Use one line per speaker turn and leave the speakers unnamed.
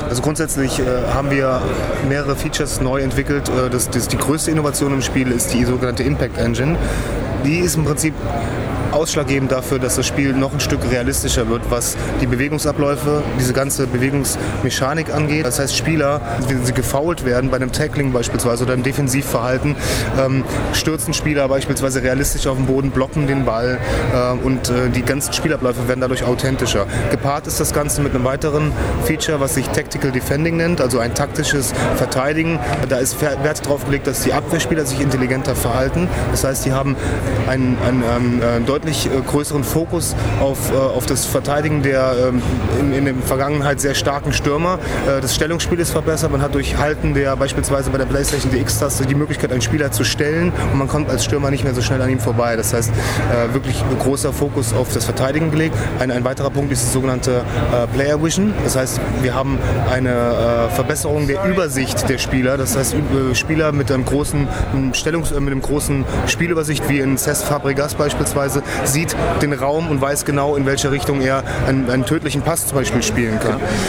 Also grundsätzlich haben wir mehrere Features neu entwickelt. Die größte Innovation im Spiel ist die sogenannte Impact Engine. Die ist im Prinzip ausschlaggebend dafür, dass das Spiel noch ein Stück realistischer wird, was die Bewegungsabläufe, diese ganze Bewegungsmechanik angeht. Das heißt, Spieler, wenn sie gefoult werden, bei einem Tackling beispielsweise oder im Defensivverhalten, stürzen Spieler beispielsweise realistisch auf den Boden, blocken den Ball und die ganzen Spielabläufe werden dadurch authentischer. Gepaart ist das Ganze mit einem weiteren Feature, was sich Tactical Defending nennt, also ein taktisches Verteidigen. Da ist Wert darauf gelegt, dass die Abwehrspieler sich intelligenter verhalten. Das heißt, die haben einen deutlich größeren Fokus auf das Verteidigen der in der Vergangenheit sehr starken Stürmer. Das Stellungsspiel ist verbessert. Man hat durch Halten der beispielsweise bei der PlayStation DX-Taste die Möglichkeit, einen Spieler zu stellen und man kommt als Stürmer nicht mehr so schnell an ihm vorbei. Das heißt, wirklich ein großer Fokus auf das Verteidigen gelegt. Ein weiterer Punkt ist die sogenannte Player Vision. Das heißt, wir haben eine Verbesserung der Übersicht der Spieler. Das heißt, Spieler mit einem großen Spielübersicht wie in Cesc Fabregas beispielsweise sieht den Raum und weiß genau, in welche Richtung er einen tödlichen Pass zum Beispiel spielen kann.